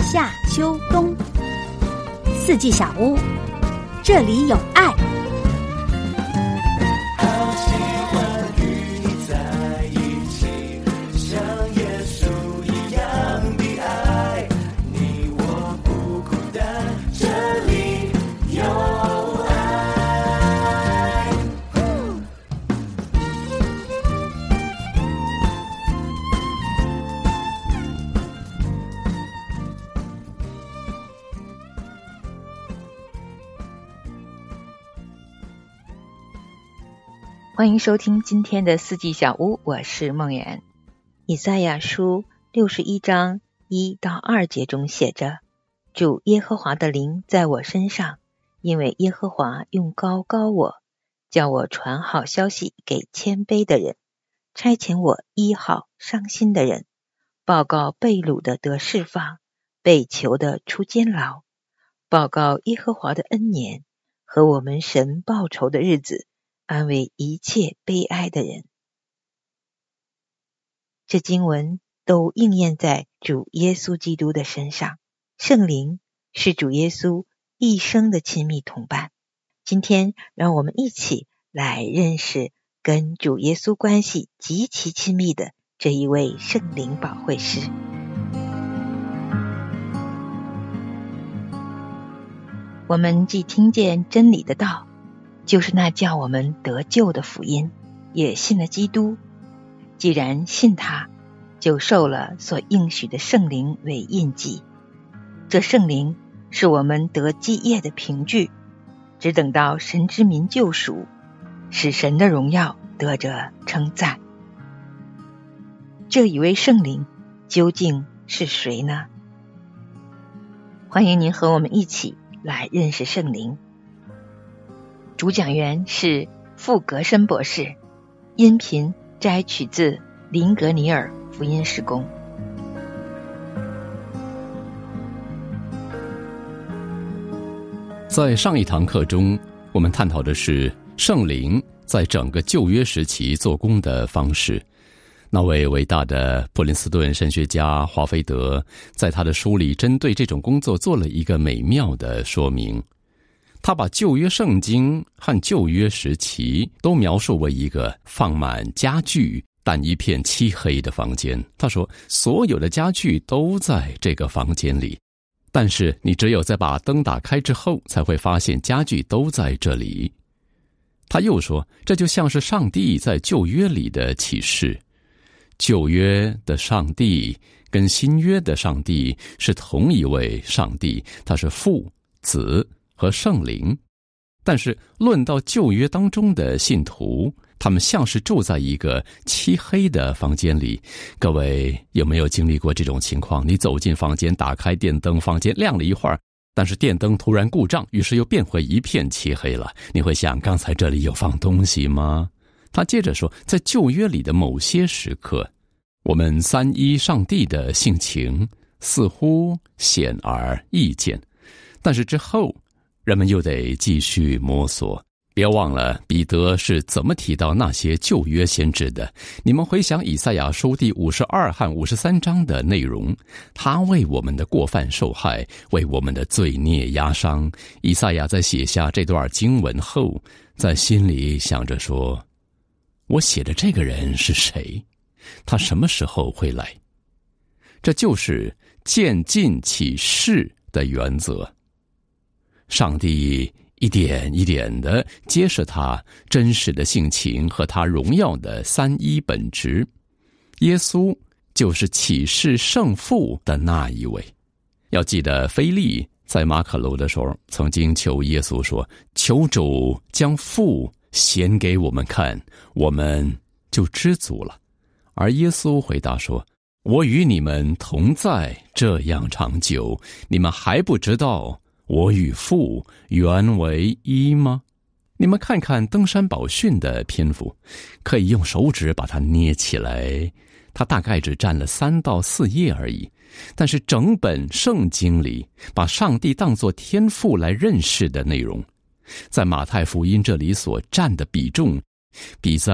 夏秋冬，四季小屋，这里有爱。 好喜欢与你在一起，像耶稣一样的爱，你我不孤单，这里有爱。 欢迎收听今天的四季小屋，我是梦圆。以赛亚书61章1到2节中写着：主耶和华的灵在我身上，因为耶和华用膏膏我，叫我传好消息给谦卑的人，差遣我医好伤心的人，报告被掳的得释放，被囚的出监牢，报告耶和华的恩年和我们神报仇的日子，安慰一切悲哀的人。这经文都应验在主耶稣基督的身上。圣灵是主耶稣一生的亲密同伴。今天让我们一起来认识跟主耶稣关系极其亲密的这一位圣灵保惠师。我们既听见真理的道，就是那叫我们得救的福音，也信了基督。既然信他，就受了所应许的圣灵为印记。这圣灵是我们得基业的凭据，只等到神之民救赎，使神的荣耀得着称赞。这一位圣灵究竟是谁呢？欢迎您和我们一起来认识圣灵。主讲员是傅格申博士，音频摘取自林格尼尔福音事工。 在上一堂课中，我们探讨的是圣灵在整个旧约时期做工的方式。那位伟大的普林斯顿神学家华菲德在他的书里针对这种工作做了一个美妙的说明。他把旧约圣经和旧约时期都描述为一个放满家具但一片漆黑的房间。他说，所有的家具都在这个房间里，但是你只有在把灯打开之后，才会发现家具都在这里。他又说，这就像是上帝在旧约里的启示。旧约的上帝跟新约的上帝是同一位上帝，他是父、子和圣灵。但是论到旧约当中的信徒，他们像是住在一个漆黑的房间里。各位有没有经历过这种情况？你走进房间，打开电灯，房间亮了一会儿，但是电灯突然故障，于是又变回一片漆黑了。你会想，刚才这里有放东西吗？他接着说，在旧约里的某些时刻，我们三一上帝的性情似乎显而易见，但是之后人们又得继续摸索。别忘了彼得是怎么提到那些旧约先知的。你们回想以赛亚书第52和53章的内容，他为我们的过犯受害，为我们的罪孽压伤。以赛亚在写下这段经文后，在心里想着说，我写的这个人是谁？他什么时候会来？这就是渐进启示的原则。上帝一点一点地揭示他真实的性情和他荣耀的三一本质。耶稣就是启示圣父的那一位。要记得腓利在马可楼的时候曾经求耶稣说，求主将父显给我们看，我们就知足了。而耶稣回答说，我与你们同在这样长久，你们还不知道我与父原为一吗？你们看看登山宝训的篇幅，可以用手指把它捏起来，它大概只占了3到4页而已。但是整本圣经里把上帝当作天父来认识的内容，在马太福音这里所占的比重，比在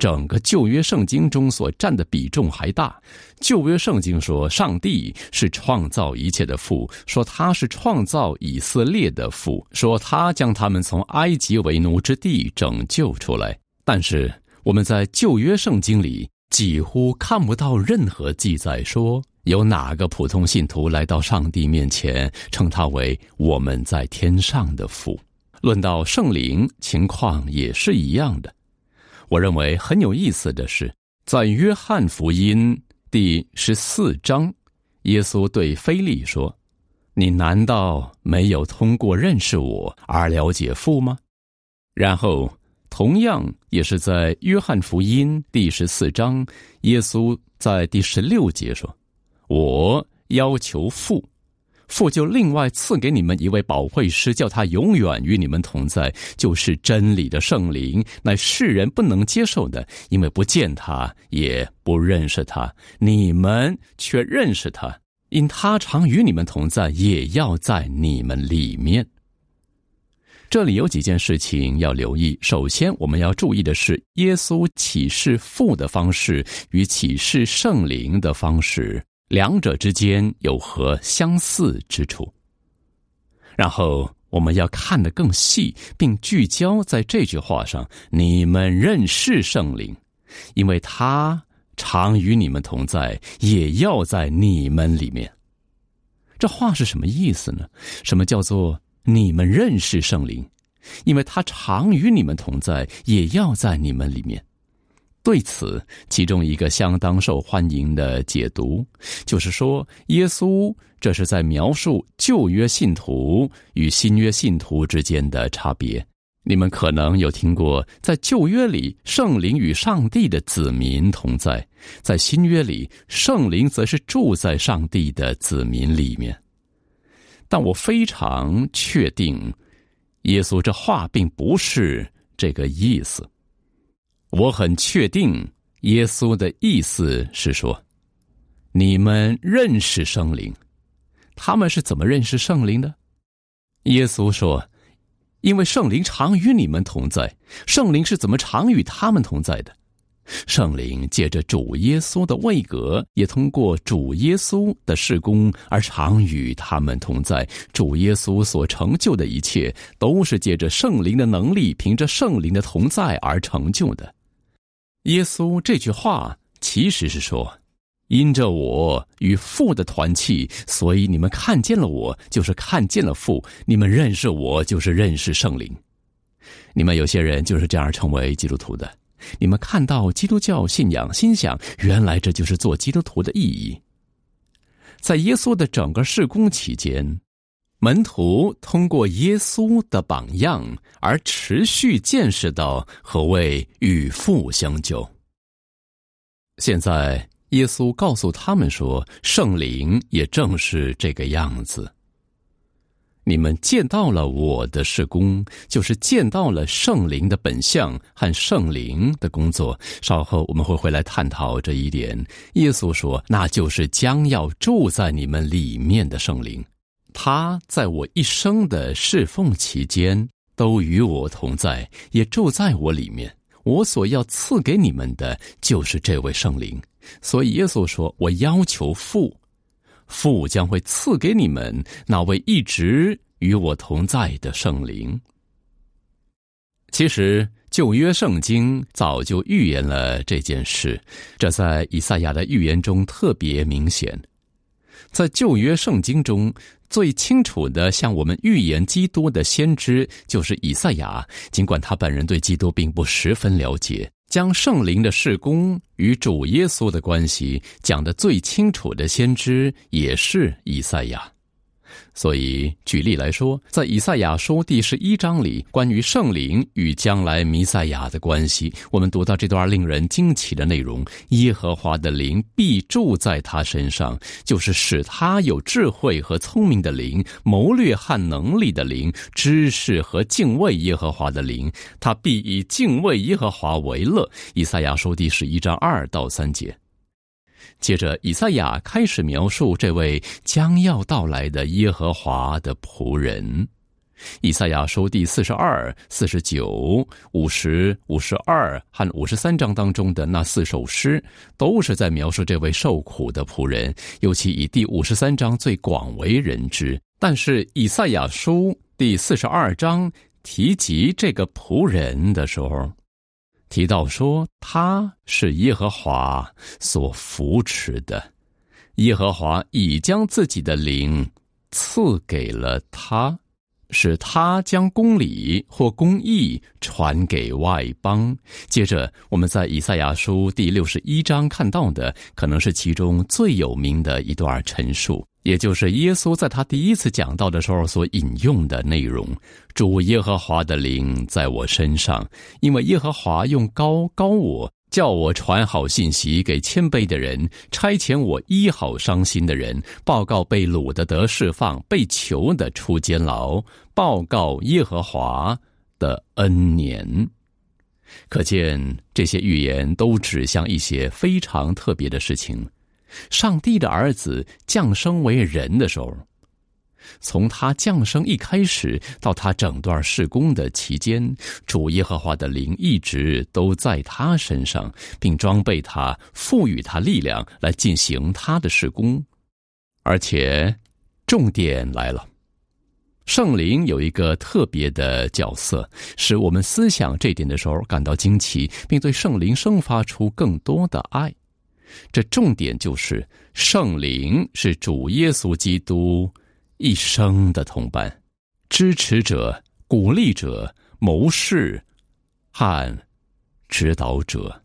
整个旧约圣经中所占的比重还大。旧约圣经说上帝是创造一切的父，说他是创造以色列的父，说他将他们从埃及为奴之地拯救出来。但是我们在旧约圣经里几乎看不到任何记载说有哪个普通信徒来到上帝面前称他为我们在天上的父。论到圣灵，情况也是一样的。我认为很有意思的是，在约翰福音第14章，耶稣对腓利说，你难道没有通过认识我而了解父吗？然后同样也是在约翰福音第14章，耶稣在第16节说，我要求父，父就另外赐给你们一位保惠师，叫他永远与你们同在，就是真理的圣灵，乃世人不能接受的，因为不见他也不认识他，你们却认识他，因他常与你们同在，也要在你们里面。这里有几件事情要留意。首先我们要注意的是，耶稣启示父的方式与启示圣灵的方式，两者之间有何相似之处。然后我们要看得更细，并聚焦在这句话上，你们认识圣灵，因为他常与你们同在，也要在你们里面。这话是什么意思呢？什么叫做你们认识圣灵？因为他常与你们同在，也要在你们里面。对此，其中一个相当受欢迎的解读，就是说，耶稣这是在描述旧约信徒与新约信徒之间的差别。你们可能有听过，在旧约里，圣灵与上帝的子民同在；在新约里，圣灵则是住在上帝的子民里面。但我非常确定，耶稣这话并不是这个意思。我很确定，耶稣的意思是说，你们认识圣灵。他们是怎么认识圣灵的？耶稣说，因为圣灵常与你们同在。圣灵是怎么常与他们同在的？圣灵借着主耶稣的位格，也通过主耶稣的事工而常与他们同在。主耶稣所成就的一切，都是借着圣灵的能力，凭着圣灵的同在而成就的。耶稣这句话其实是说，因着我与父的团契，所以你们看见了我，就是看见了父；你们认识我，就是认识圣灵。你们有些人就是这样成为基督徒的。你们看到基督教信仰，心想，原来这就是做基督徒的意义。在耶稣的整个事工期间，门徒通过耶稣的榜样而持续见识到何谓与父相交。现在耶稣告诉他们说，圣灵也正是这个样子。你们见到了我的事工，就是见到了圣灵的本相和圣灵的工作。稍后我们会回来探讨这一点。耶稣说，那就是将要住在你们里面的圣灵。他在我一生的侍奉期间都与我同在，也住在我里面。我所要赐给你们的就是这位圣灵。所以耶稣说，我要求父，父将会赐给你们那位一直与我同在的圣灵。其实旧约圣经早就预言了这件事，这在以赛亚的预言中特别明显。在旧约圣经中，最清楚的向我们预言基督的先知就是以赛亚，尽管他本人对基督并不十分了解，将圣灵的事工与主耶稣的关系讲得最清楚的先知也是以赛亚。所以举例来说，在以赛亚书第11章里，关于圣灵与将来弥赛亚的关系，我们读到这段令人惊奇的内容，耶和华的灵必住在他身上，就是使他有智慧和聪明的灵，谋略和能力的灵，知识和敬畏耶和华的灵，他必以敬畏耶和华为乐。以赛亚书第11章2到3节。接着以赛亚开始描述这位将要到来的耶和华的仆人。 以赛亚书第42、49、50、52和53章当中的那4首诗，都是在描述这位受苦的仆人，尤其以第53章最广为人知。但是以赛亚书第42章提及这个仆人的时候，提到说他是耶和华所扶持的，耶和华已将自己的灵赐给了他，使他将公理或公义传给外邦。接着我们在以赛亚书第61章看到的，可能是其中最有名的一段陈述，也就是耶稣在他第一次讲道的时候所引用的内容：主耶和华的灵在我身上，因为耶和华用膏膏我，叫我传好信息给谦卑的人，差遣我医好伤心的人，报告被掳的得释放，被囚的出监牢，报告耶和华的恩年。可见这些预言都指向一些非常特别的事情。上帝的儿子降生为人的时候，从他降生一开始到他整段事工的期间，主耶和华的灵一直都在他身上，并装备他，赋予他力量来进行他的事工。而且重点来了，圣灵有一个特别的角色，使我们思想这点的时候感到惊奇，并对圣灵生发出更多的爱。这重点就是圣灵是主耶稣基督一生的同伴、支持者、鼓励者、谋士和指导者。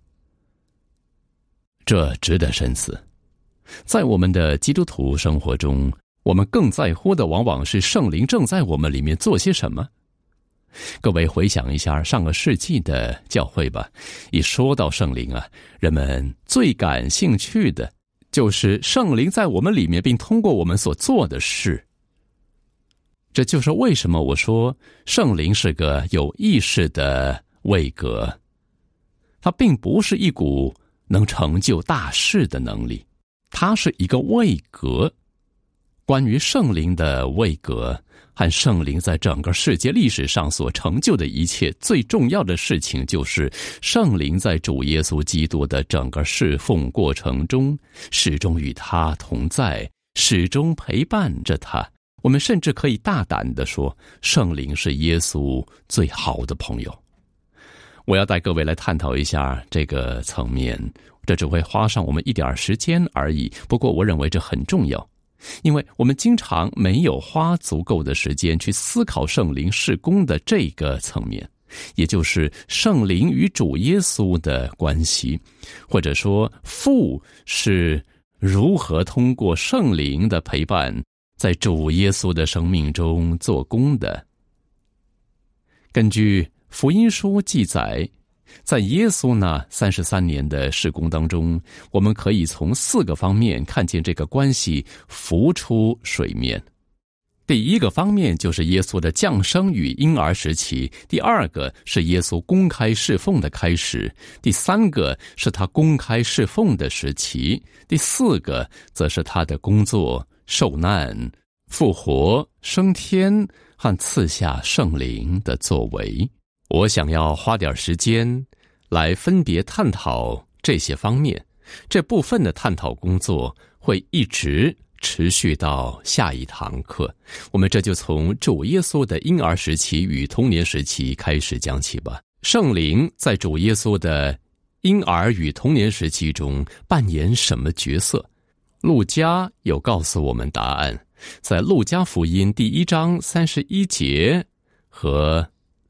这值得深思。在我们的基督徒生活中，我们更在乎的往往是圣灵正在我们里面做些什么。各位回想一下上个世纪的教会吧，一说到圣灵啊，人们最感兴趣的就是圣灵在我们里面并通过我们所做的事。这就是为什么我说圣灵是个有意识的位格，它并不是一股能成就大事的能力，它是一个位格。关于圣灵的位格和圣灵在整个世界历史上所成就的一切，最重要的事情就是圣灵在主耶稣基督的整个侍奉过程中始终与他同在，始终陪伴着他。我们甚至可以大胆地说，圣灵是耶稣最好的朋友。我要带各位来探讨一下这个层面，这只会花上我们一点时间而已，不过我认为这很重要。因为我们经常没有花足够的时间去思考圣灵事工的这个层面，也就是圣灵与主耶稣的关系，或者说父是如何通过圣灵的陪伴在主耶稣的生命中做工的。根据福音书记载，在耶稣那33年的事工当中，我们可以从4个方面看见这个关系浮出水面。第一个方面就是耶稣的降生与婴儿时期，第二个是耶稣公开侍奉的开始，第三个是他公开侍奉的时期，第四个则是他的工作、受难、复活、升天和赐下圣灵的作为。我想要花点时间来分别探讨这些方面，这部分的探讨工作会一直持续到下一堂课。我们这就从主耶稣的婴儿时期与童年时期开始讲起吧。圣灵在主耶稣的婴儿与童年时期中扮演什么角色？路加有告诉我们答案，在路加福音第1章31节和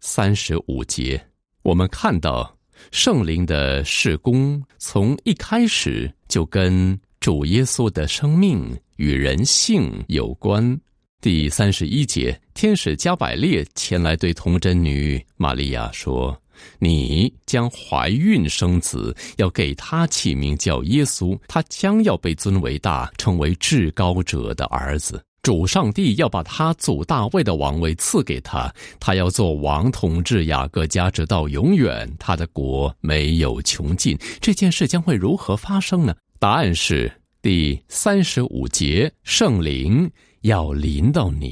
35节，我们看到圣灵的事工从一开始就跟主耶稣的生命与人性有关。第31节，天使加百列前来对童贞女玛利亚说，你将怀孕生子，要给他起名叫耶稣，他将要被尊为大，成为至高者的儿子。主上帝要把他祖大卫的王位赐给他，他要做王，统治雅各家直到永远，他的国没有穷尽。这件事将会如何发生呢？答案是第35节，圣灵要临到你，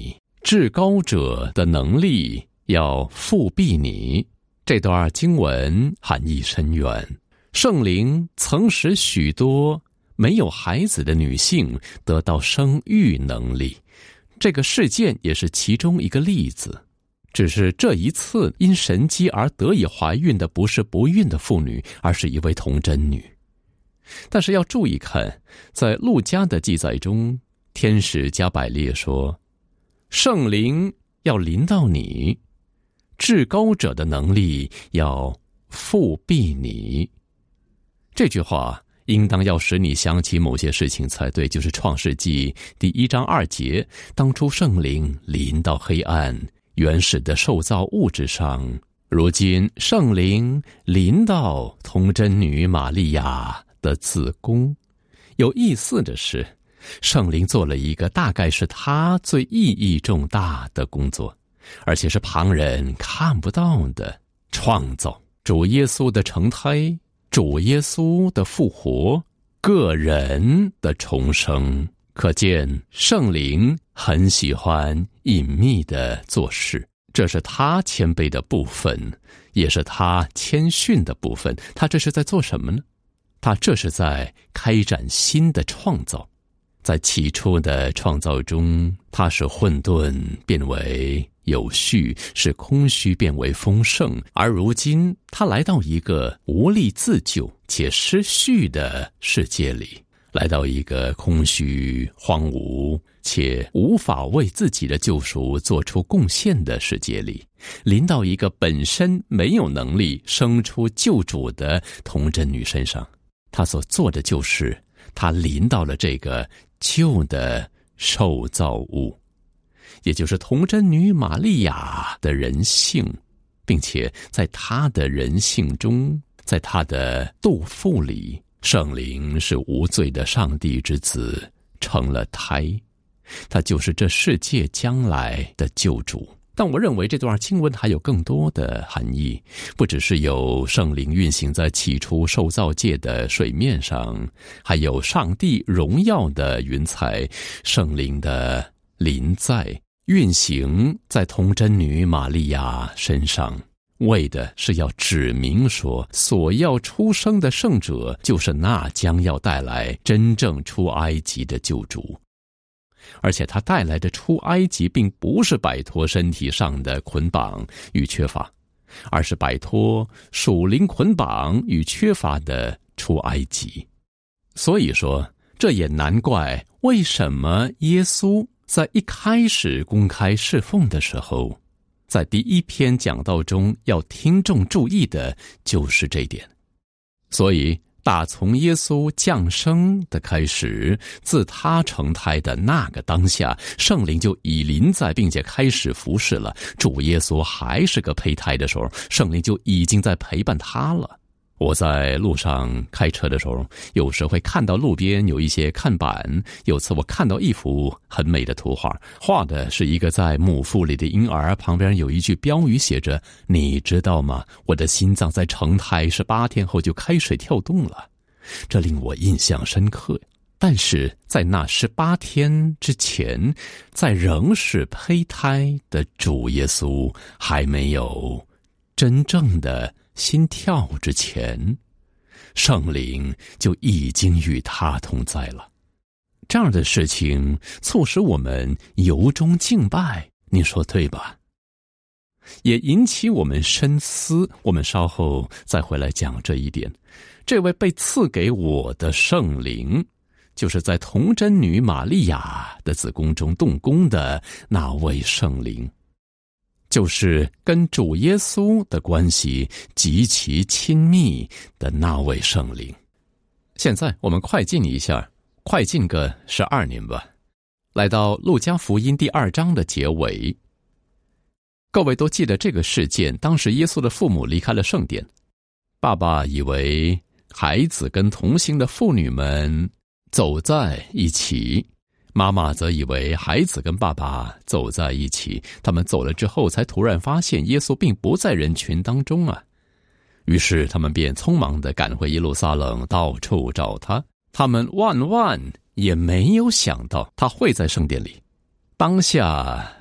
至高者的能力要复庇你。这段经文含义深远，圣灵曾使许多没有孩子的女性得到生育能力，这个事件也是其中一个例子。只是这一次因神迹而得以怀孕的不是不孕的妇女，而是一位童贞女。但是要注意看，在路加的记载中，天使加百列说，圣灵要临到你，至高者的能力要复庇你。这句话应当要使你想起某些事情才对，就是创世纪第1章2节，当初圣灵临到黑暗原始的受造物质上，如今圣灵临到童贞女玛利亚的子宫。有意思的是，圣灵做了一个大概是他最意义重大的工作，而且是旁人看不到的创造。主耶稣的成胎，主耶稣的复活，个人的重生，可见圣灵很喜欢隐秘的做事，这是他谦卑的部分，也是他谦逊的部分。他这是在做什么呢？他这是在开展新的创造。在起初的创造中，他使混沌变为有序，使空虚变为丰盛，而如今他来到一个无力自救且失序的世界里，来到一个空虚荒芜且无法为自己的救赎做出贡献的世界里，临到一个本身没有能力生出救主的童贞女身上。他所做的就是他临到了这个旧的受造物，也就是童贞女玛利亚的人性，并且在她的人性中，在她的肚腹里，圣灵是无罪的上帝之子成了胎，他就是这世界将来的救主。但我认为这段经文还有更多的含义，不只是有圣灵运行在起初受造界的水面上，还有上帝荣耀的云彩，圣灵的临在运行在童贞女玛利亚身上，为的是要指明说，所要出生的圣者就是那将要带来真正出埃及的救主。而且他带来的出埃及并不是摆脱身体上的捆绑与缺乏，而是摆脱属灵捆绑与缺乏的出埃及。所以说，这也难怪为什么耶稣在一开始公开侍奉的时候，在第一篇讲道中要听众注意的就是这点。所以打从耶稣降生的开始，自他成胎的那个当下，圣灵就已临在并且开始服侍了。主耶稣还是个胚胎的时候，圣灵就已经在陪伴他了。我在路上开车的时候，有时会看到路边有一些看板，有次我看到一幅很美的图画，画的是一个在母腹里的婴儿，旁边有一句标语写着，你知道吗？我的心脏在成胎18天后就开始跳动了。这令我印象深刻。但是在那18天之前，在仍是胚胎的主耶稣还没有真正的心跳之前，圣灵就已经与他同在了。这样的事情促使我们由衷敬拜，你说对吧？也引起我们深思，我们稍后再回来讲这一点。这位被赐给我的圣灵，就是在童贞女玛利亚的子宫中动工的那位圣灵，就是跟主耶稣的关系极其亲密的那位圣灵。现在我们快进一下，快进个12年吧，来到路加福音第2章的结尾。各位都记得这个事件，当时耶稣的父母离开了圣殿，爸爸以为孩子跟同行的妇女们走在一起，妈妈则以为孩子跟爸爸走在一起，他们走了之后才突然发现耶稣并不在人群当中啊。于是他们便匆忙地赶回耶路撒冷，到处找他。他们万万也没有想到他会在圣殿里。当下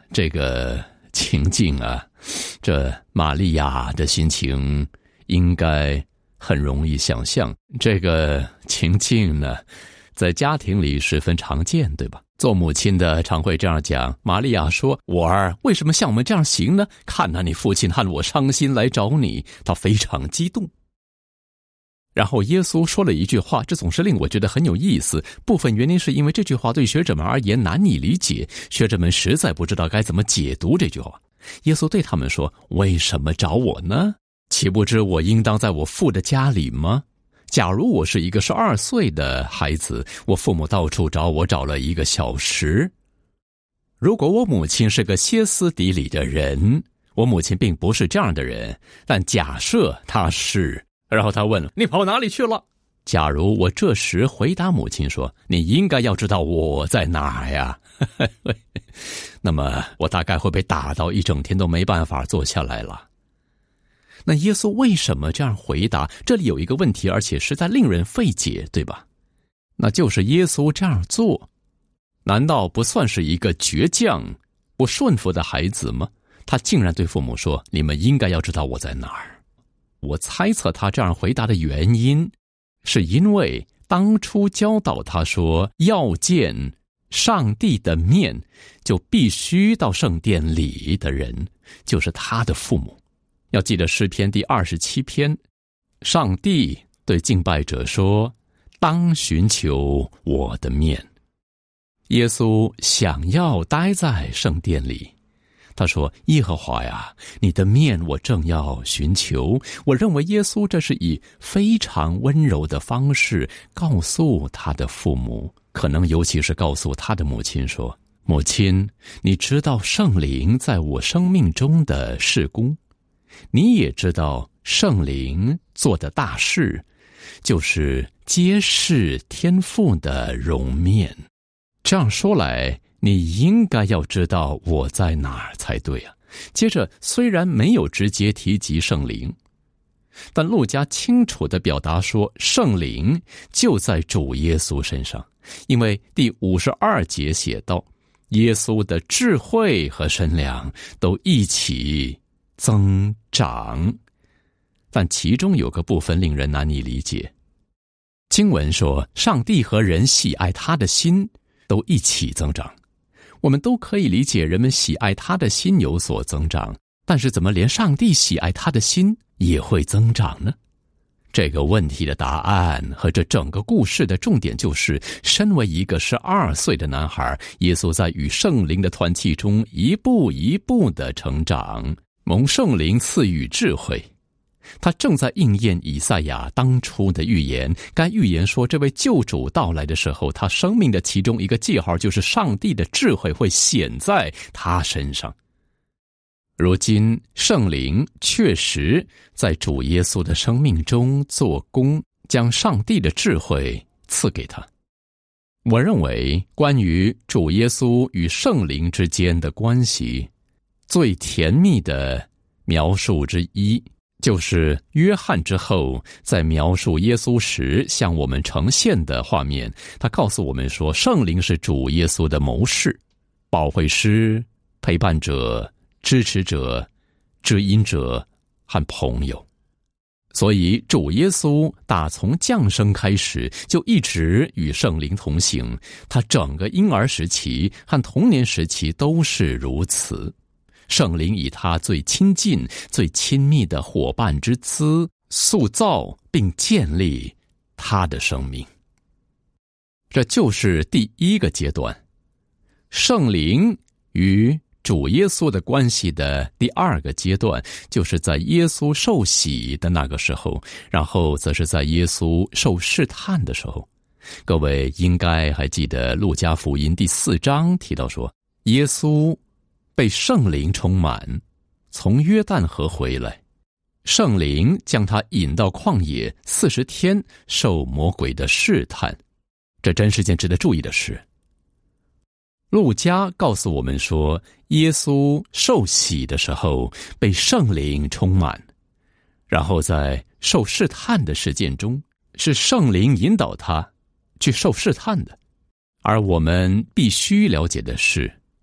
这个情境啊，这玛利亚的心情应该很容易想象。这个情境呢，在家庭里十分常见，对吧？做母亲的常会这样讲，玛利亚说，我儿为什么像我们这样行呢？看到你父亲和我伤心来找你，他非常激动。然后耶稣说了一句话，这总是令我觉得很有意思，部分原因是因为这句话对学者们而言难以理解，学者们实在不知道该怎么解读这句话。耶稣对他们说，为什么找我呢？岂不知我应当在我父的家里吗？假如我是一个12岁的孩子，我父母到处找我找了1个小时。如果我母亲是个歇斯底里的人，我母亲并不是这样的人，但假设她是，然后她问，你跑哪里去了？假如我这时回答母亲说，你应该要知道我在哪儿呀，那么我大概会被打到一整天都没办法坐下来了。那耶稣为什么这样回答？这里有一个问题，而且实在令人费解，对吧？那就是耶稣这样做，难道不算是一个倔强、不顺服的孩子吗？他竟然对父母说，你们应该要知道我在哪儿。我猜测他这样回答的原因，是因为当初教导他说要见上帝的面，就必须到圣殿里的人，就是他的父母。要记得诗篇第27篇，上帝对敬拜者说，当寻求我的面。耶稣想要待在圣殿里，他说，耶和华呀，你的面我正要寻求。我认为耶稣这是以非常温柔的方式告诉他的父母，可能尤其是告诉他的母亲说，母亲，你知道圣灵在我生命中的事工，你也知道圣灵做的大事，就是揭示天父的容面。这样说来，你应该要知道我在哪儿才对啊。接着，虽然没有直接提及圣灵，但路加清楚地表达说，圣灵就在主耶稣身上，因为第52节写道，耶稣的智慧和身量都一起增长。但其中有个部分令人难以理解，经文说，上帝和人喜爱他的心都一起增长。我们都可以理解人们喜爱他的心有所增长，但是怎么连上帝喜爱他的心也会增长呢？这个问题的答案和这整个故事的重点就是，身为一个12岁的男孩，耶稣在与圣灵的团契中一步一步的成长，蒙圣灵赐予智慧。他正在应验以赛亚当初的预言，该预言说，这位救主到来的时候，他生命的其中一个记号就是上帝的智慧会显在他身上。如今圣灵确实在主耶稣的生命中做工，将上帝的智慧赐给他。我认为关于主耶稣与圣灵之间的关系，最甜蜜的描述之一，就是约翰之后在描述耶稣时向我们呈现的画面。他告诉我们说，圣灵是主耶稣的谋士、保惠师、陪伴者、支持者、知音者和朋友。所以主耶稣打从降生开始就一直与圣灵同行，他整个婴儿时期和童年时期都是如此。圣灵以他最亲近、最亲密的伙伴之姿塑造并建立他的生命。这就是第一个阶段，圣灵与主耶稣的关系的第二个阶段，就是在耶稣受洗的那个时候，然后则是在耶稣受试探的时候。各位应该还记得路加福音第4章提到说，耶稣被圣灵充满，从约旦河回来，圣灵将他引到旷野40天，受魔鬼的试探。这真是件值得注意的事。路加告诉我们说，耶稣受洗的时候被圣灵充满，然后在受试探的事件中，是圣灵引导他去受试探的。而我们必须了解的是，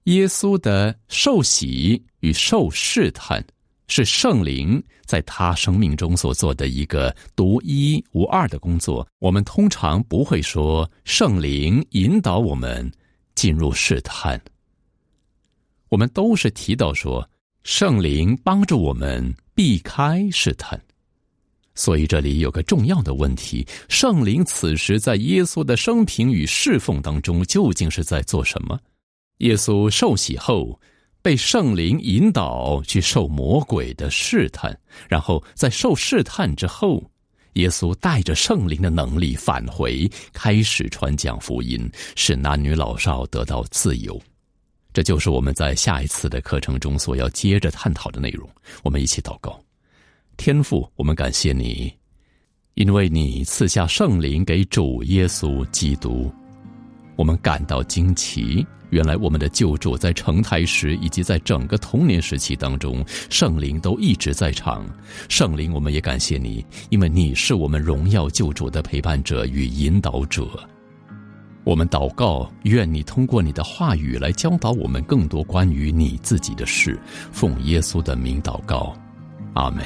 耶稣的受洗与受试探是圣灵在他生命中所做的一个独一无二的工作。我们通常不会说圣灵引导我们进入试探，我们都是提到说圣灵帮助我们避开试探。所以这里有个重要的问题，圣灵此时在耶稣的生平与侍奉当中究竟是在做什么？耶稣受洗后被圣灵引导去受魔鬼的试探，然后在受试探之后，耶稣带着圣灵的能力返回，开始传讲福音，使男女老少得到自由。这就是我们在下一次的课程中所要接着探讨的内容。我们一起祷告。天父，我们感谢你，因为你赐下圣灵给主耶稣基督。我们感到惊奇，原来我们的救主在成胎时以及在整个童年时期当中，圣灵都一直在场。圣灵，我们也感谢你，因为你是我们荣耀救主的陪伴者与引导者。我们祷告，愿你通过你的话语来教导我们更多关于你自己的事，奉耶稣的名祷告，阿们。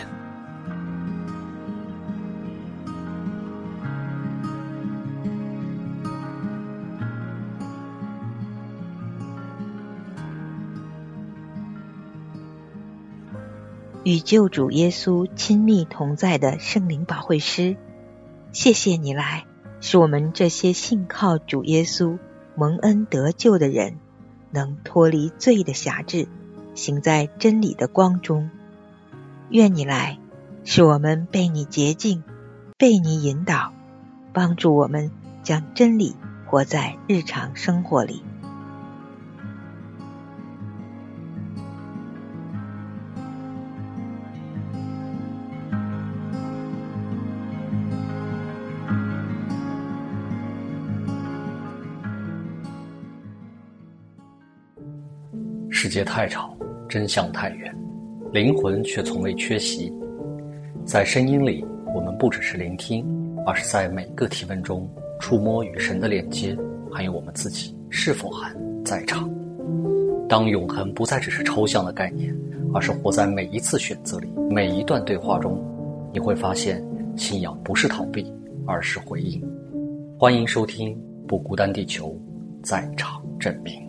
与救主耶稣亲密同在的圣灵保惠师，谢谢你来，使我们这些信靠主耶稣蒙恩得救的人，能脱离罪的辖制，行在真理的光中。愿你来，使我们被你洁净，被你引导，帮助我们将真理活在日常生活里。 世界太吵，真相太远，灵魂却从未缺席。在声音里，我们不只是聆听，而是在每个提问中触摸与神的链接，还有我们自己是否还在场。当永恒不再只是抽象的概念，而是活在每一次选择里，每一段对话中，你会发现信仰不是逃避，而是回应。欢迎收听不孤单地球，在场证明。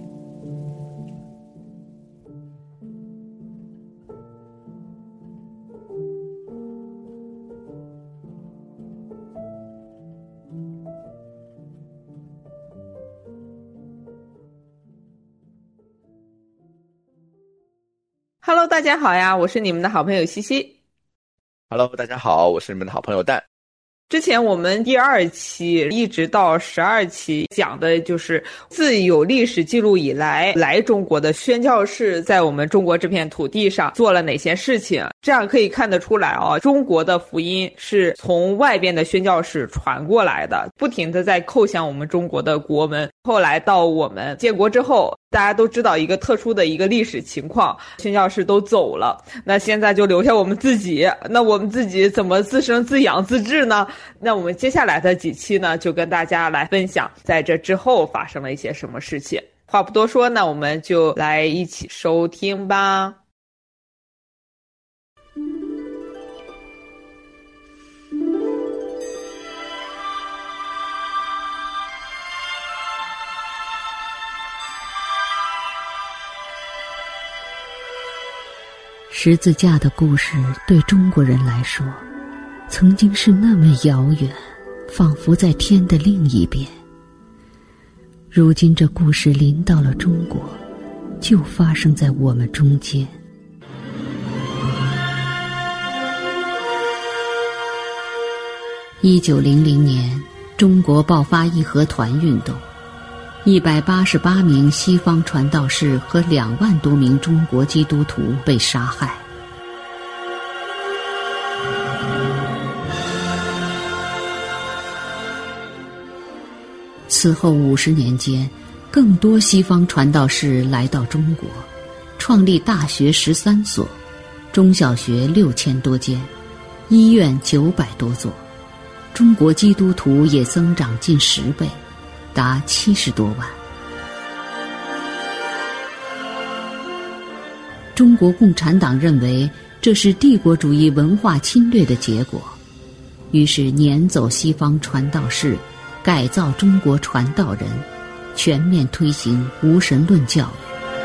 Hello， 大家好呀，我是你们的好朋友西西。 Hello， 大家好，我是你们的好朋友蛋。 之前我们第2期一直到12期讲的就是自有历史记录以来中国的宣教士在我们中国这片土地上做了哪些事情。这样可以看得出来啊，中国的福音是从外边的宣教士传过来的，不停地在叩响我们中国的国门。后来到我们建国之后，大家都知道一个特殊的一个历史情况，宣教士都走了，那现在就留下我们自己，那我们自己怎么自生自养自治呢？那我们接下来的几期呢，就跟大家来分享在这之后发生了一些什么事情。话不多说，那我们就来一起收听吧。 十字架的故事对中国人来说，曾经是那么遥远，仿佛在天的另一边。如今这故事临到了中国，就发生在我们中间。1900年，中国爆发义和团运动，188名西方传道士和2万多名中国基督徒被杀害。此后50年间，更多西方传道士来到中国，创立大学13所，中小学6000多间，医院900多座，中国基督徒也增长近10倍，达70多万。 中国共产党认为这是帝国主义文化侵略的结果，于是撵走西方传道士，改造中国传道人，全面推行无神论教育。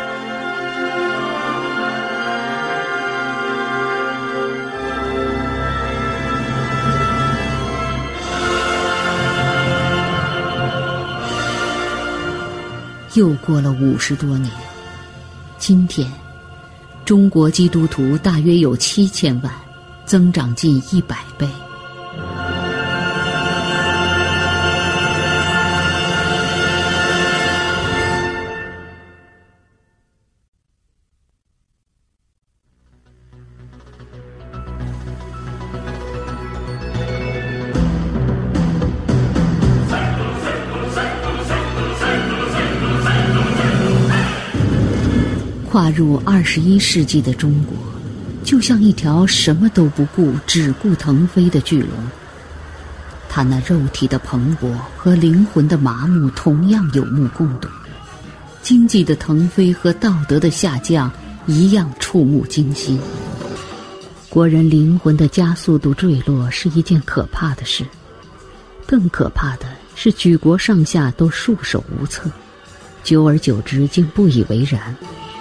又过了50多年，今天中国基督徒大约有7000万，增长近100倍。跨入21世纪的中国，就像一条什么都不顾、只顾腾飞的巨龙。它那肉体的蓬勃和灵魂的麻木同样有目共睹，经济的腾飞和道德的下降一样触目惊心。国人灵魂的加速度坠落是一件可怕的事，更可怕的是举国上下都束手无策，久而久之竟不以为然。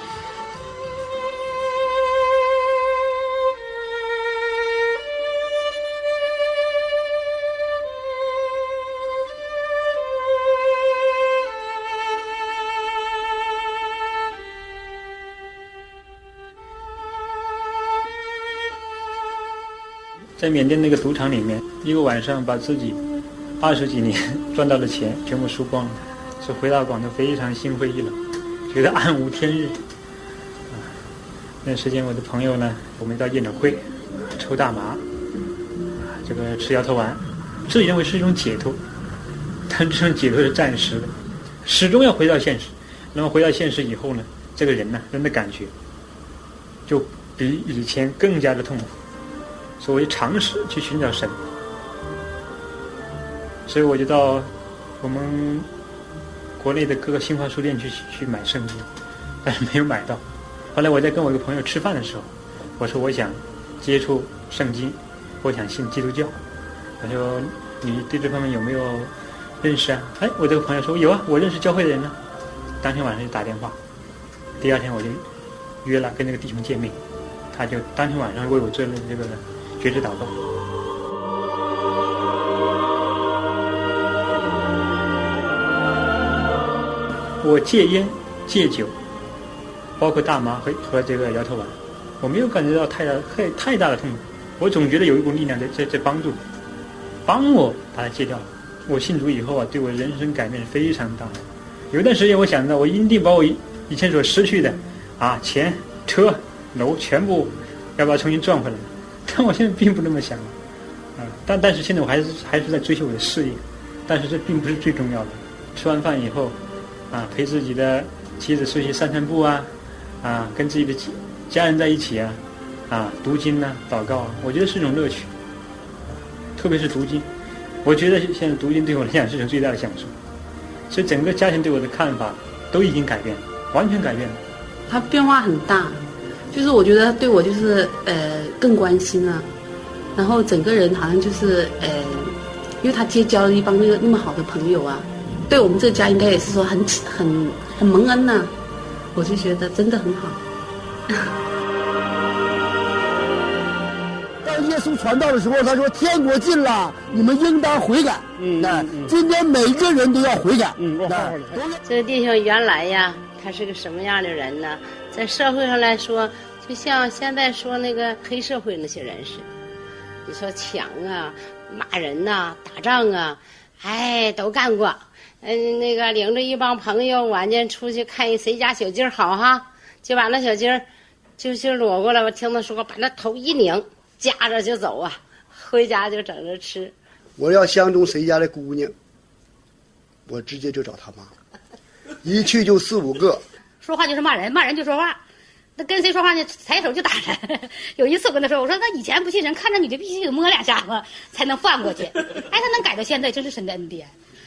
在缅甸那个赌场里面，一个晚上把自己20几年赚到的钱全部输光了，所以回到广州非常心灰意冷，觉得暗无天日。那时间我的朋友呢，我们到夜总会抽大麻，这个吃摇头丸，自己认为是一种解脱，但这种解脱是暂时的，始终要回到现实。那么回到现实以后呢，这个人的感觉就比以前更加的痛苦。所以尝试去寻找神，所以我就到我们国内的各个新华书店去买圣经，但是没有买到。后来我在跟我一个朋友吃饭的时候，我说我想接触圣经，我想信基督教。我说你对这方面有没有认识啊？我这个朋友说有啊，我认识教会的人呢。当天晚上就打电话，第二天我就约了跟那个弟兄见面，他就当天晚上为我做了这个觉知祷告。我戒烟戒酒，包括大麻和这个摇头丸，我没有感觉到太大的痛苦。我总觉得有一股力量在帮助我，帮我把它戒掉了。我信主以后啊，对我人生改变非常大。有一段时间我想着我一定把我以前所失去的钱车楼全部要把它重新赚回来。但我现在并不那么想了，但是现在我还是在追求我的事业，但是这并不是最重要的。吃完饭以后，陪自己的妻子出去散散步跟自己的家人在一起读经祷告我觉得是一种乐趣，特别是读经，我觉得现在读经对我来讲是一种最大的享受，所以整个家庭对我的看法都已经改变了，完全改变了。 他变化很大。就是我觉得对我就是更关心了，然后整个人好像就是因为他结交了一帮那么好的朋友对我们这家应该也是说很蒙恩呐，我就觉得真的很好。 当耶稣传道的时候，他说天国近了，你们应当悔改。今天每个人都要悔改。 这个弟兄原来呀，他是个什么样的人呢？在社会上来说，就像现在说那个黑社会那些人似的，你说抢骂人打仗都干过。那个领着一帮朋友晚间出去看谁家小鸡好就把那小鸡就裸过来，我听他说把那头一拧，夹着就走回家就整着吃。 我要相中谁家的姑娘，我直接就找他妈，一去就4、5个。 说话就是骂人，骂人就说话，那跟谁说话呢？抬手就打人。有一次我跟他说，我说那以前不信神，看着你就必须得摸2下子才能放过去。他能改到现在，真是神的恩典。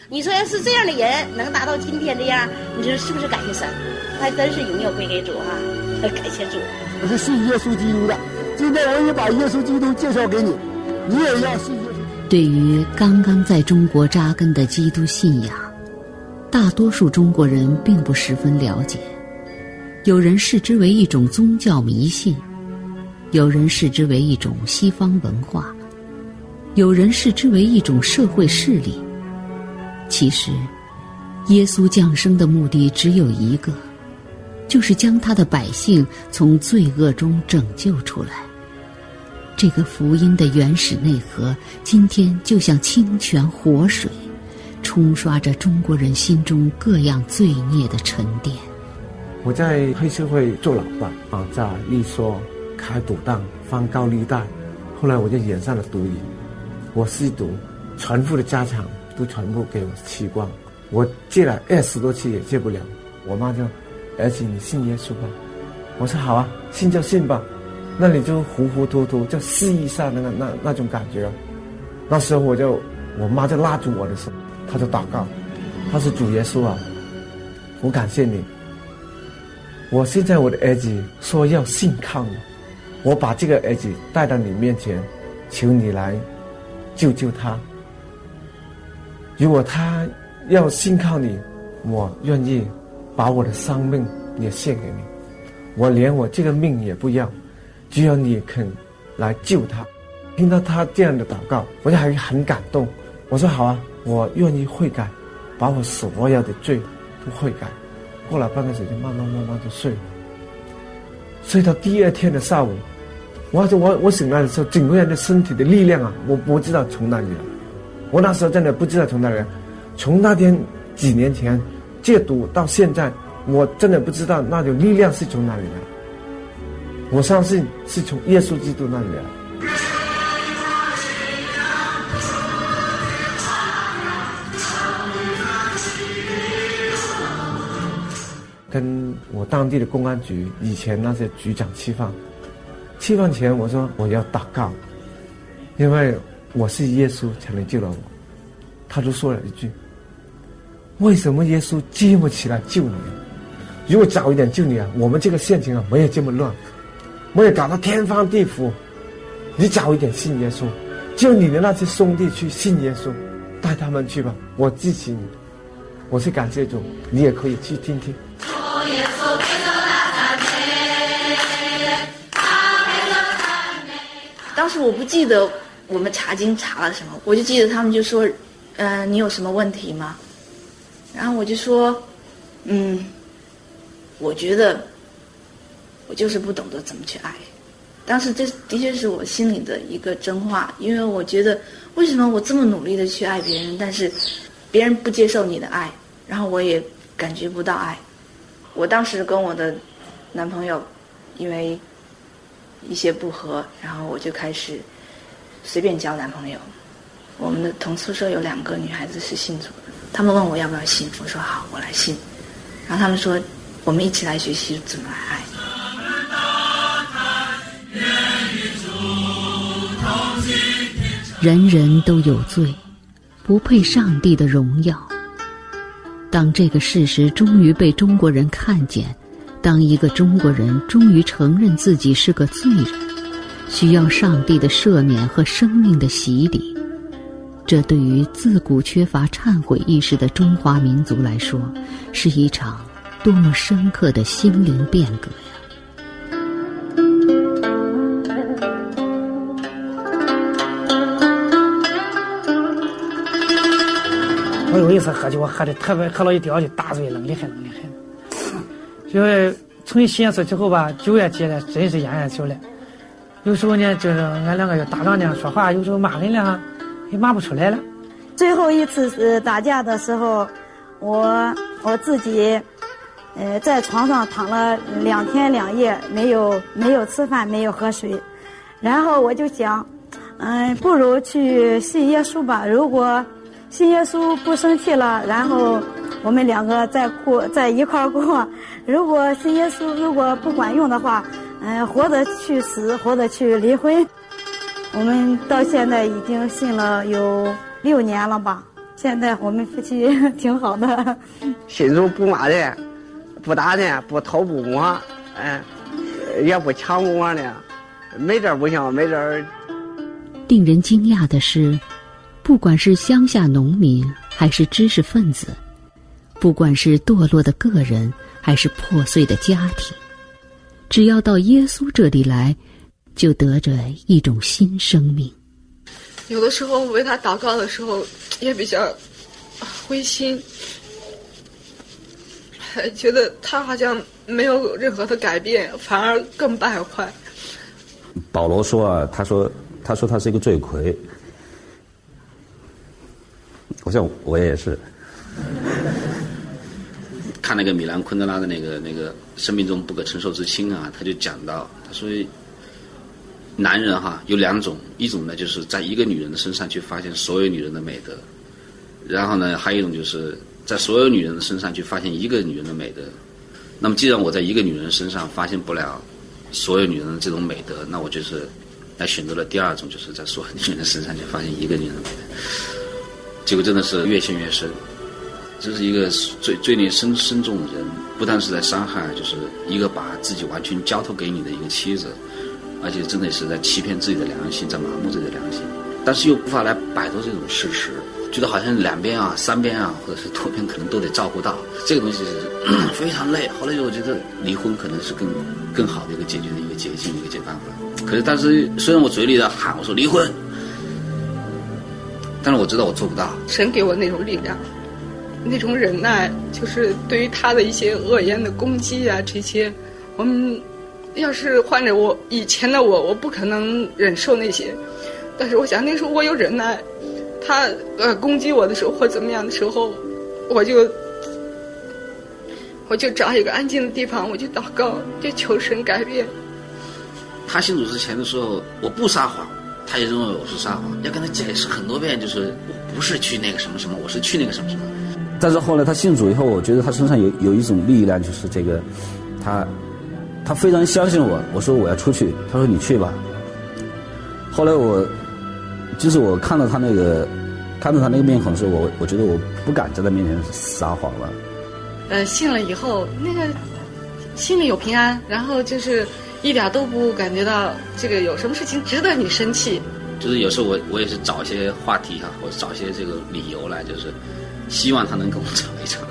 你说要是这样的人能达到今天这样，你说是不是感谢神？还真是荣耀归给主啊！感谢主。 我是信耶稣基督的，今天我也把耶稣基督介绍给你，你也要信耶稣。 对于刚刚在中国扎根的基督信仰，大多数中国人并不十分了解。有人视之为一种宗教迷信，有人视之为一种西方文化，有人视之为一种社会势力。其实，耶稣降生的目的只有一个，就是将他的百姓从罪恶中拯救出来。这个福音的原始内核，今天就像清泉活水，冲刷着中国人心中各样罪孽的沉淀。 我在黑社会做老大，绑架、利索、开赌档、放高利贷，后来我就染上了毒瘾。我吸毒，全部的家产都全部给我吃光。我戒了20多次也戒不了。我妈就，儿子你信耶稣吧。我说好啊，信就信吧。那你就糊糊涂涂，就试一下那种感觉。那时候我妈就拉住我的手，她就祷告，她说主耶稣啊，我感谢你。我现在我的儿子说要信靠你，我把这个儿子带到你面前，求你来救救他。如果他要信靠你，我愿意把我的生命也献给你，我连我这个命也不要，只要你肯来救他。听到他这样的祷告，我就还很感动。我说好啊，我愿意悔改，把我所有的罪都悔改。过了半个小时就慢慢就睡了，睡到第二天的下午，我醒来的时候，整个人的身体的力量啊，我不知道从哪里来。我那时候真的不知道从哪里来，从那天几年前戒毒到现在，我真的不知道那种力量是从哪里来。我相信是从耶稣基督那里来。跟我当地的公安局以前那些局长吃饭前，我说我要祷告，因为我是耶稣才能救了我。他就说了一句，为什么耶稣这么起来救你啊？如果早一点救你啊，我们这个县城啊没有这么乱，没有搞到天翻地覆。你早一点信耶稣，就你的那些兄弟去信耶稣，带他们去吧，我支持你。我是感谢主，你也可以去听听。 当时我不记得我们查经查了什么，我就记得他们就说，你有什么问题吗？然后我就说，我觉得我就是不懂得怎么去爱。当时这的确是我心里的一个真话，因为我觉得为什么我这么努力的去爱别人，但是别人不接受你的爱，然后我也感觉不到爱。我当时跟我的男朋友因为一些不和，然后我就开始随便交男朋友。我们的同宿舍有2个女孩子是信主的，他们问我要不要信，我说好，我来信。然后他们说我们一起来学习怎么来爱。 人人都有罪，不配上帝的荣耀。当这个事实终于被中国人看见，当一个中国人终于承认自己是个罪人，需要上帝的赦免和生命的洗礼，这对于自古缺乏忏悔意识的中华民族来说，是一场多么深刻的心灵变革呀！ 我有一次喝酒，喝的特别，喝了一吊就大醉了，厉害。就是从信耶稣之后吧，酒也戒了，真是烟也抽了。有时候呢，就是俺2个就大丈量说话，有时候骂人了，也骂不出来了。 最后一次打架的时候，我自己在床上躺了2天2夜，没有吃饭，没有喝水。然后我就想，不如去信耶稣吧。如果信耶稣不生气了，然后我们2个在一块儿过。如果信耶稣如果不管用的话，活着去死，活着去离婚。我们到现在已经信了有6年了吧。 现在我们夫妻挺好的。 心中不骂人，不打人，不偷不摸，也不抢不摸的，没这不行，没这。 令人惊讶的是，不管是乡下农民还是知识分子，不管是堕落的个人还是破碎的家庭，只要到耶稣这里来，就得着一种新生命。 有的时候为他祷告的时候也比较灰心，觉得他好像没有任何的改变，反而更败坏。 保罗说啊，他说他是一个罪魁，我想我也是。 看那个米兰昆德拉的那个生命中不可承受之轻啊，他就讲到，他说男人哈有两种，一种呢就是在一个女人的身上去发现所有女人的美德，然后呢还有一种就是在所有女人的身上去发现一个女人的美德。那么既然我在一个女人身上发现不了所有女人的这种美德，那我就是来选择了第二种，就是在所有女人身上去发现一个女人的美德。结果真的是越陷越深，这是一个罪孽深重的人，不但是在伤害，就是一个把自己完全交托给你的一个妻子，而且真的是在欺骗自己的良心，在麻木自己的良心，但是又无法来摆脱这种事实，觉得好像两边啊、三边啊，或者是多边可能都得照顾到，这个东西是非常累。后来我觉得离婚可能是更好的一个解决的一个捷径、一个解办法。可是但是虽然我嘴里在喊我说离婚，但是我知道我做不到。 神给我那种力量，那种忍耐，就是对于他的一些恶言的攻击啊，这些我们要是换着我以前的我不可能忍受那些。但是我想那时候我有忍耐，他攻击我的时候或怎么样的时候，我就找一个安静的地方，我就祷告，就求神改变。 他信主之前的时候，我不撒谎，他也认为我是撒谎，要跟他解释很多遍，就是我不是去那个什么什么，我是去那个什么什么。 但是后来他信主以后，我觉得他身上有一种力量，就是这个，他非常相信我。我说我要出去，他说你去吧。后来就是我看到他那个面孔的时候，我觉得我不敢在他面前撒谎了。 信了以后，那个心里有平安，然后就是一点都不感觉到这个有什么事情值得你生气。 就是有时候我也是找一些话题哈，或者找一些这个理由来，就是希望他能跟我吵一吵。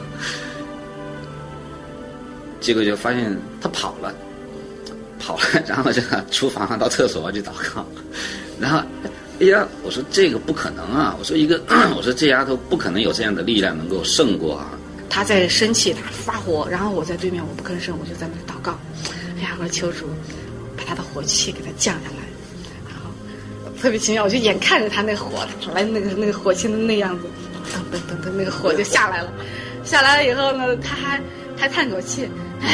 结果就发现他跑了，然后就厨房到厕所去祷告，然后哎呀，我说这个不可能啊！我说这丫头不可能有这样的力量能够胜过啊。 他在生气，他发火，然后我在对面，我不吭声，我就在那祷告。哎呀，我说求主把他的火气给他降下来。然后特别奇妙，我就眼看着他那火，他来那个火气的那样子，噔，那个火就下来了。下来了以后呢，他还叹口气，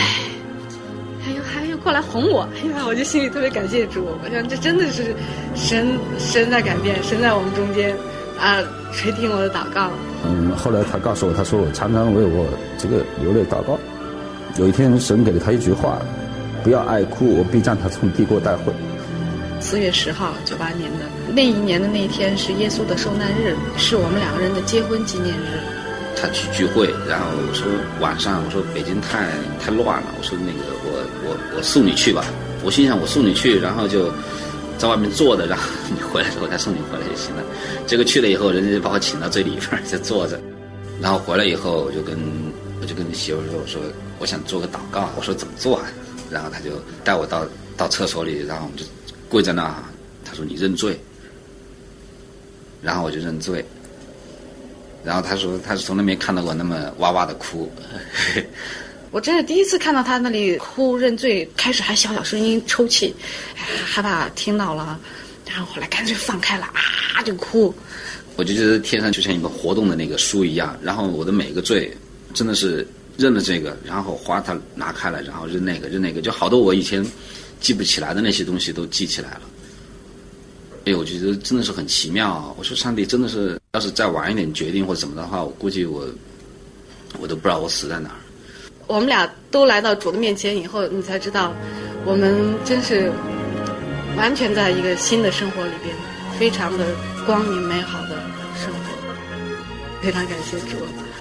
还有过来哄我，哎呀，我就心里特别感谢主。我想这真的是神在改变，神在我们中间啊，垂听我的祷告。 后来他告诉我，他说我常常为我这个流泪祷告。有一天神给了他一句话，不要爱哭，我必将他从地过带回。 4月10号98年的那一年的那一天是耶稣的受难日，是我们2个人的结婚纪念日。 他去聚会，然后我说晚上，我说北京太乱了，我说那个我送你去吧。我心想我送你去，然后就在外面坐着，然后你回来之后再送你回来就行了。结果去了以后，人家就把我请到最里边就坐着，然后回来以后我就跟媳妇说，我说我想做个祷告，我说怎么做啊？然后他就带我到厕所里，然后我们就跪在那儿，他说你认罪，然后我就认罪。然后他说他是从来没看到过那么哇哇的哭。 我真是第一次看到他那里哭认罪，开始还小声音抽泣，害怕听到了，然后后来干脆放开了啊就哭。 我就觉得天上就像一本活动的那个书一样，然后我的每个罪真的是认了这个，然后花它拿开了，然后认那个，就好多我以前记不起来的那些东西都记起来了。哎，我觉得真的是很奇妙啊！我说上帝真的是，要是再晚一点决定或者怎么的话，我估计我都不知道我死在哪儿。 我们俩都来到主的面前以后，你才知道，我们真是完全在一个新的生活里边，非常的光明美好的生活。 非常感谢主。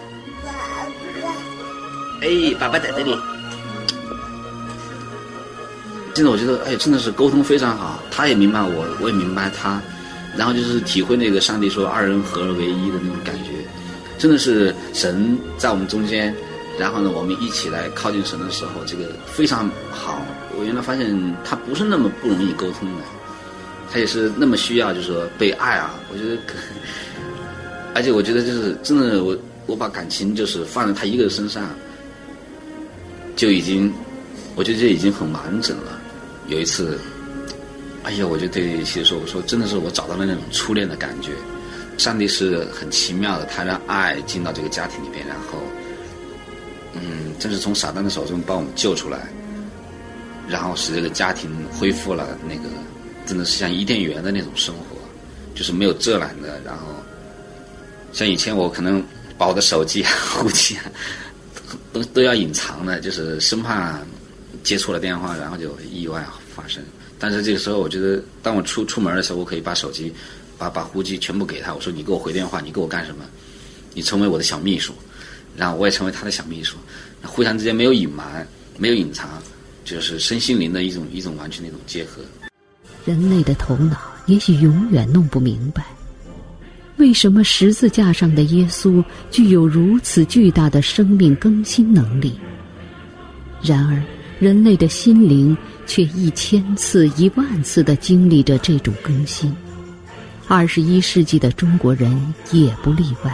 哎，爸爸在这里。真的，我觉得，哎，真的是沟通非常好，他也明白我，我也明白他，然后就是体会那个上帝说二人合而为一的那种感觉，真的是神在我们中间，然后呢，我们一起来靠近神的时候，这个非常好。我原来发现他不是那么不容易沟通的，他也是那么需要，就是说被爱啊。我觉得，而且我觉得就是真的，我把感情就是放在他一个人身上，就已经，我觉得这已经很完整了。有一次，哎呀，我就对其实说，我说真的是我找到了那种初恋的感觉。上帝是很奇妙的，他让爱进到这个家庭里边，然后，真是从撒旦的手中把我们救出来，然后使这个家庭恢复了那个，真的是像伊甸园的那种生活，就是没有遮拦的。然后，像以前我可能把我的手机啊、呼机啊，都要隐藏的，就是生怕接触了电话，然后就意外发生。但是这个时候，我觉得当我出门的时候，我可以把手机、把呼机全部给他，我说你给我回电话，你给我干什么？你成为我的小秘书，然后我也成为他的小秘书，互相之间没有隐瞒，没有隐藏，就是身心灵的一种完全的一种结合。 人类的头脑也许永远弄不明白，为什么十字架上的耶稣具有如此巨大的生命更新能力？然而，人类的心灵却1000次、10000次地经历着这种更新。21世纪的中国人也不例外。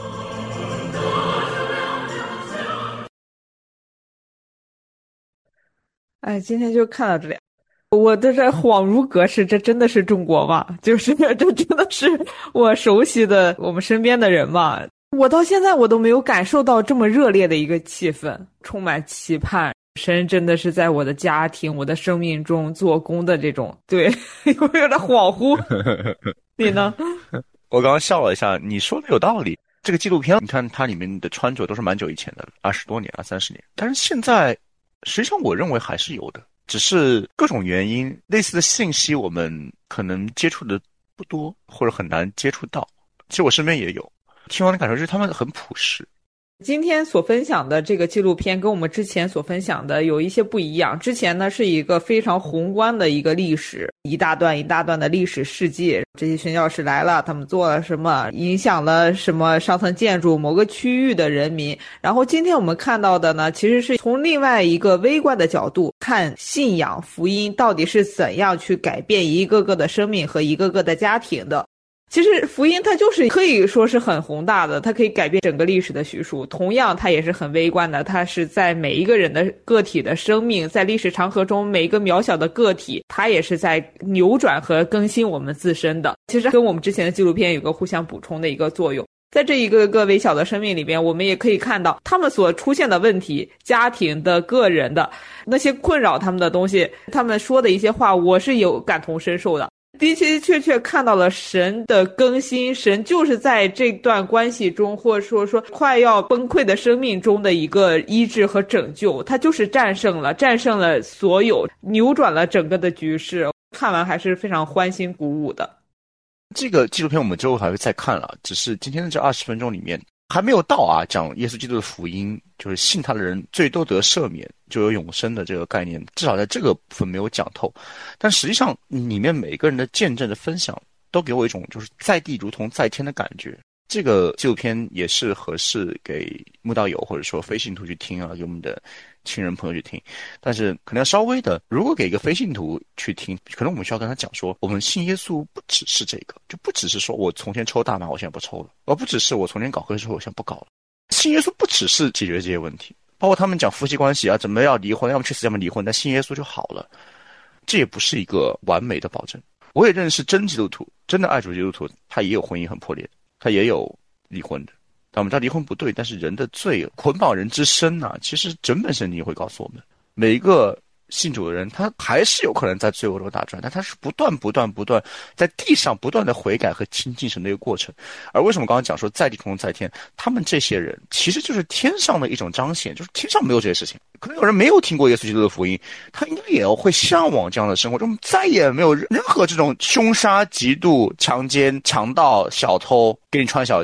哎，今天就看到这里，我这恍如隔世，这真的是中国吗？就是这真的是我熟悉的我们身边的人吗？我到现在我都没有感受到这么热烈的一个气氛，充满期盼。神真的是在我的家庭、我的生命中做工的这种，对，有点恍惚。你呢？ 我刚刚笑了一下，你说的有道理。这个纪录片，你看它里面的穿着都是蛮久以前的，20多年、30年，但是现在实际上我认为还是有的，只是各种原因，类似的信息我们可能接触的不多，或者很难接触到。其实我身边也有，听完的感受是他们很朴实。 今天所分享的这个纪录片跟我们之前所分享的有一些不一样。之前呢是一个非常宏观的一个历史，一大段一大段的历史事迹，这些宣教士来了，他们做了什么，影响了什么上层建筑，某个区域的人民。然后今天我们看到的呢，其实是从另外一个微观的角度看信仰福音到底是怎样去改变一个个的生命和一个个的家庭的。其实福音它就是可以说是很宏大的，它可以改变整个历史的叙述，同样它也是很微观的，它是在每一个人的个体的生命，在历史长河中每一个渺小的个体，它也是在扭转和更新我们自身的。其实跟我们之前的纪录片有个互相补充的一个作用。在这一个个微小的生命里边，我们也可以看到他们所出现的问题，家庭的、个人的那些困扰他们的东西，他们说的一些话，我是有感同身受的。的确看到了神的更新，神就是在这段关系中，或者说快要崩溃的生命中的一个医治和拯救，他就是战胜了所有，扭转了整个的局势。看完还是非常欢欣鼓舞的。 这个纪录片我们之后还会再看了，只是今天的这20分钟里面还没有到啊，讲耶稣基督的福音，就是信他的人最多得赦免，就有永生的这个概念，至少在这个部分没有讲透。但实际上里面每个人的见证的分享都给我一种就是在地如同在天的感觉。这个纪录片也是合适给慕道友或者说非信徒去听啊，给我们的亲人朋友去听。但是可能要稍微的，如果给一个非信徒去听，可能我们需要跟他讲说，我们信耶稣不只是这个，就不只是说我从前抽大麻我现在不抽了，而不只是我从前搞黑社会我现在不搞了。信耶稣不只是解决这些问题，包括他们讲夫妻关系啊，怎么要离婚，要么去死要么离婚，但信耶稣就好了。这也不是一个完美的保证。我也认识真基督徒，真的爱主基督徒，他也有婚姻很破裂，他也有离婚的。但我们知道离婚不对，但是人的罪捆绑人之身啊，其实整本圣经会告诉我们，每一个信主的人，他还是有可能在罪恶中打转，但他是不断在地上不断的悔改和亲近神的一个过程。而为什么刚刚讲说在地同在天，他们这些人其实就是天上的一种彰显，就是天上没有这些事情。可能有人没有听过耶稣基督的福音，他应该也会向往这样的生活中，再也没有任何这种凶杀、嫉妒、强奸、强盗、小偷给你穿小鞋，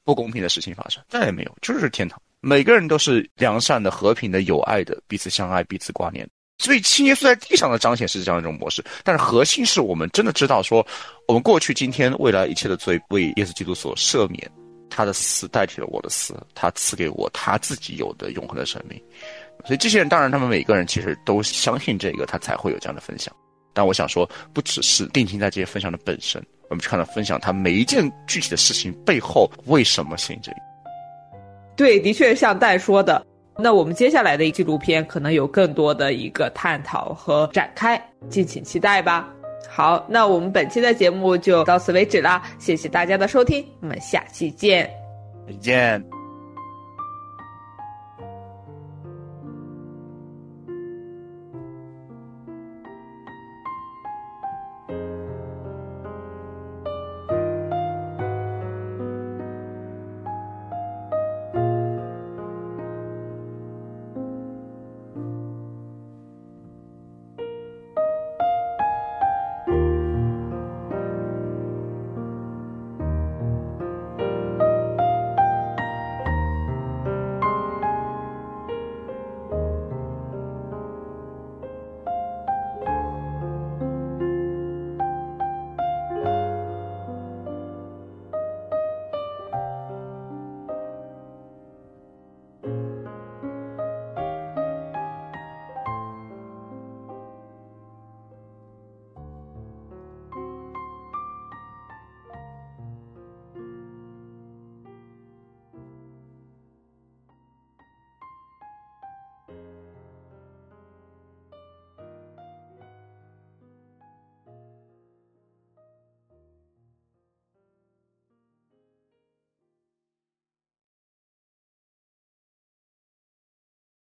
不公平的事情发生，再也没有，就是天堂。每个人都是良善的、和平的、友爱的，彼此相爱、彼此挂念。所以信耶稣在地上的彰显是这样一种模式，但是核心是我们真的知道说，我们过去、今天、未来一切的罪为耶稣基督所赦免，他的死代替了我的死，他赐给我他自己有的永恒的生命。所以这些人当然他们每个人其实都相信这个，他才会有这样的分享。但我想说，不只是定睛在这些分享的本身，我们去看到分享他每一件具体的事情背后为什么信这个。 对，的确像蛋说的，那我们接下来的纪录片可能有更多的一个探讨和展开，敬请期待吧。好，那我们本期的节目就到此为止啦，谢谢大家的收听，我们下期见。 再见。